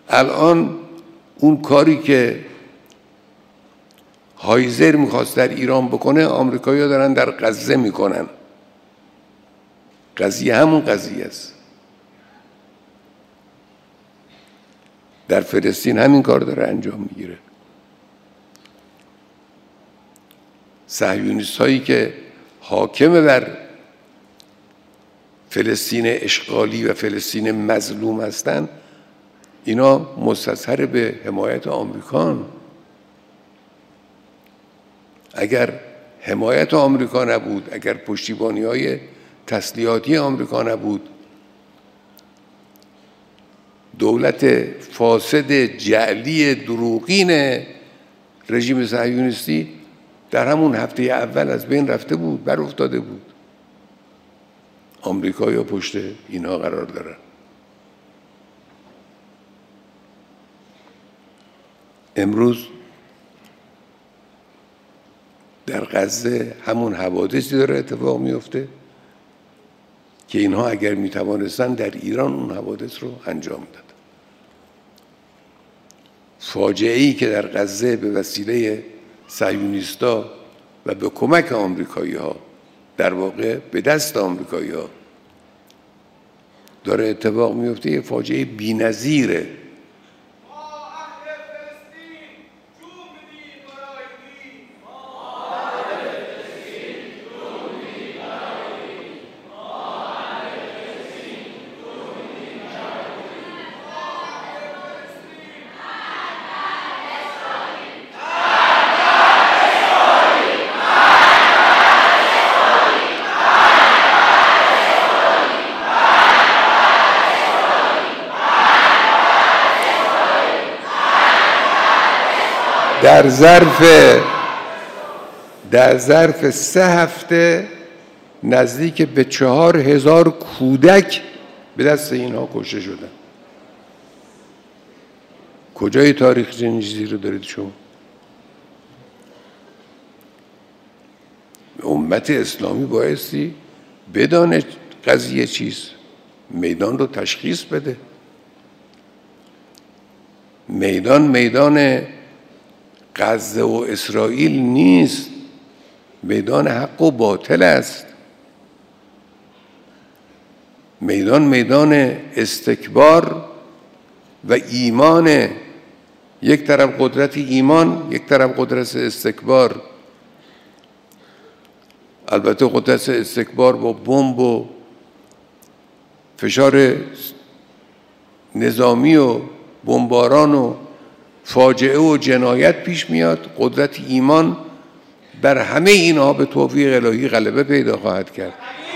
الان اون کاری که هایزر میخواست در ایران بکنه آمریکایی‌ها دارن در غزه میکنن. قضیه همون قضیه است. در فلسطین همین کار داره انجام میگیره. صهیونیست هایی که حاکم بر فلسطین اشغالی و فلسطین مظلوم هستند، اینا مستصحر به حمایت آمریکان. اگر حمایت آمریکا نبود، اگر پشتیبانی‌های تسلیحاتی آمریکا نبود، دولت فاسد جعلی دروغین رژیم صهیونیستی در همون هفته اول از بین رفته بود، بر افتاده بود. آمریکایی‌ها پشت اینها قرار دارن. امروز در غزه همون حوادثی داره اتفاق میفته که اینها اگر میتوانستن در ایران اون حوادث رو انجام داد. فاجعه‌ای که در غزه به وسیله صهیونیستا و به کمک آمریکایی‌ها، در واقع به دست آمریکایی‌ها داره اتفاق میفته، یه فاجعه بی‌نظیره. در ظرف 3 هفته نزدیک به 4000 کودک به دست اینها کشته شدن. کجای تاریخ چنین چیزی رو دارید شما؟ امت اسلامی بایستی بدانه قضیه چیست، میدان رو تشخیص بده. میدان غزه و اسرائیل نیست، میدان حق و باطل است. میدان استکبار و ایمان. یک طرف قدرت ایمان، یک طرف قدرت استکبار. البته قدرت استکبار با بمب و فشار نظامی و بمباران و فاجعه و جنایت پیش میاد. قدرت ایمان بر همه اینها به توفیق الهی غلبه پیدا خواهد کرد.